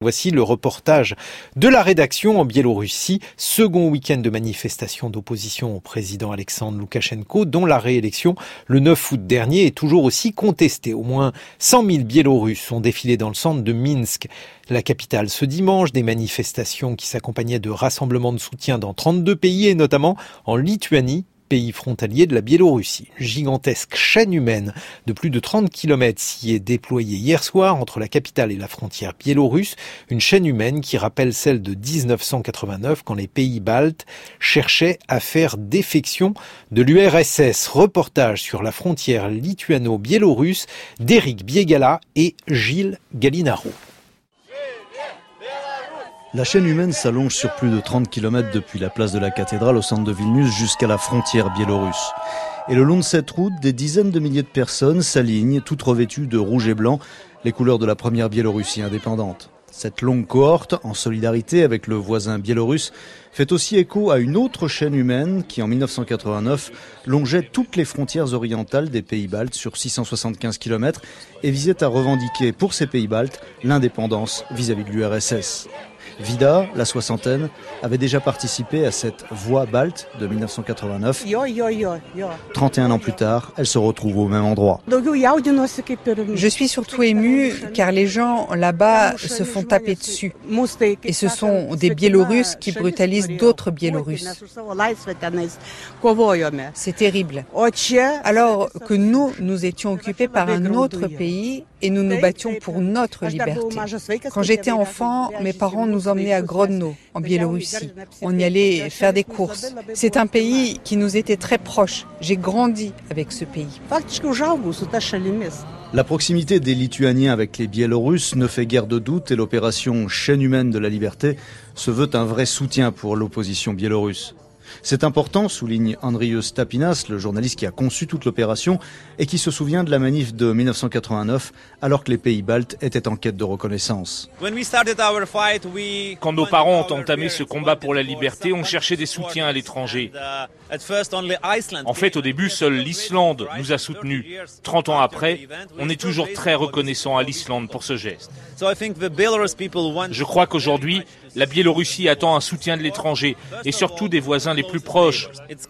Voici le reportage de la rédaction en Biélorussie, second week-end de manifestation d'opposition au président Alexandre Loukachenko, dont la réélection le 9 août dernier est toujours aussi contestée. Au moins 100 000 Biélorusses ont défilé dans le centre de Minsk, la capitale, ce dimanche. Des manifestations qui s'accompagnaient de rassemblements de soutien dans 32 pays et notamment en Lituanie, pays frontalier de la Biélorussie. Une gigantesque chaîne humaine de plus de 30 km s'y est déployée hier soir entre la capitale et la frontière biélorusse. Une chaîne humaine qui rappelle celle de 1989 quand les pays baltes cherchaient à faire défection de l'URSS. Reportage sur la frontière lituano-biélorusse d'Éric Biegala et Gilles Gallinaro. La chaîne humaine s'allonge sur plus de 30 km depuis la place de la cathédrale au centre de Vilnius jusqu'à la frontière biélorusse. Et le long de cette route, des dizaines de milliers de personnes s'alignent, toutes revêtues de rouge et blanc, les couleurs de la première Biélorussie indépendante. Cette longue cohorte, en solidarité avec le voisin biélorusse, fait aussi écho à une autre chaîne humaine qui, en 1989, longeait toutes les frontières orientales des pays baltes sur 675 km et visait à revendiquer pour ces pays baltes l'indépendance vis-à-vis de l'URSS. Vida, la soixantaine, avait déjà participé à cette voie balte de 1989. 31 ans plus tard, elle se retrouve au même endroit. Je suis surtout émue car les gens là-bas se font taper dessus. Et ce sont des Biélorusses qui brutalisent d'autres Biélorusses. C'est terrible. Alors que nous étions occupés par un autre pays et nous nous battions pour notre liberté. Quand j'étais enfant, mes parents nous emmenaient à Grodno, en Biélorussie. On y allait faire des courses. C'est un pays qui nous était très proche. J'ai grandi avec ce pays. La proximité des Lituaniens avec les Biélorusses ne fait guère de doute et l'opération Chaîne humaine de la liberté se veut un vrai soutien pour l'opposition biélorusse. C'est important, souligne Andrius Tapinas, le journaliste qui a conçu toute l'opération et qui se souvient de la manif de 1989 alors que les pays baltes étaient en quête de reconnaissance. Quand nos parents ont entamé ce combat pour la liberté, on cherchait des soutiens à l'étranger. En fait, au début, seule l'Islande nous a soutenus. 30 ans après, on est toujours très reconnaissant à l'Islande pour ce geste. Je crois qu'aujourd'hui, la Biélorussie attend un soutien de l'étranger et surtout des voisins les plus proches.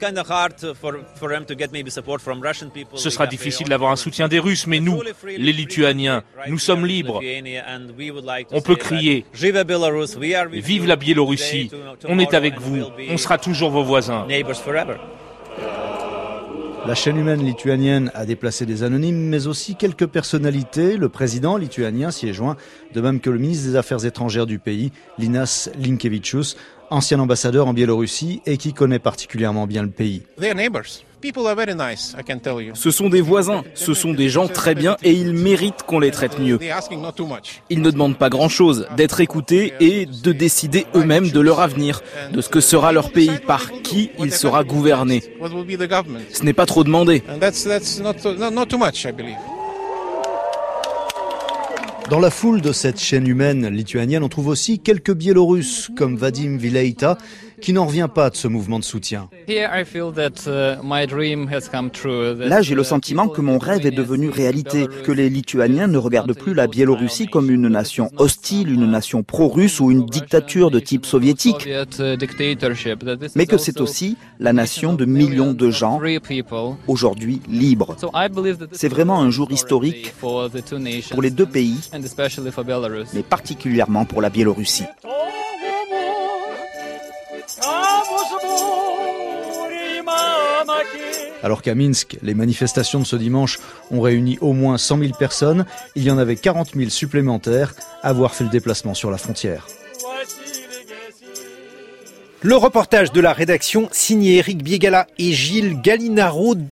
Ce sera difficile d'avoir un soutien des Russes, mais nous, les Lituaniens, nous sommes libres. On peut crier « Vive la Biélorussie ! On est avec vous, on sera toujours vos voisins !» La chaîne humaine lituanienne a déplacé des anonymes, mais aussi quelques personnalités. Le président lituanien s'y est joint, de même que le ministre des Affaires étrangères du pays, Linas Linkevičius, ancien ambassadeur en Biélorussie et qui connaît particulièrement bien le pays. Ce sont des voisins, ce sont des gens très bien et ils méritent qu'on les traite mieux. Ils ne demandent pas grand-chose, d'être écoutés et de décider eux-mêmes de leur avenir, de ce que sera leur pays, par qui il sera gouverné. Ce n'est pas trop demandé. Dans la foule de cette chaîne humaine lituanienne, on trouve aussi quelques Biélorusses, comme Vadim Vileita, qui n'en revient pas de ce mouvement de soutien. Là, j'ai le sentiment que mon rêve est devenu réalité, que les Lituaniens ne regardent plus la Biélorussie comme une nation hostile, une nation pro-russe ou une dictature de type soviétique, mais que c'est aussi la nation de millions de gens, aujourd'hui libres. C'est vraiment un jour historique pour les deux pays, mais particulièrement pour la Biélorussie. Alors qu'à Minsk, les manifestations de ce dimanche ont réuni au moins 100 000 personnes, il y en avait 40 000 supplémentaires à avoir fait le déplacement sur la frontière. Le reportage de la rédaction signé Éric Biegala et Gilles Gallinaro.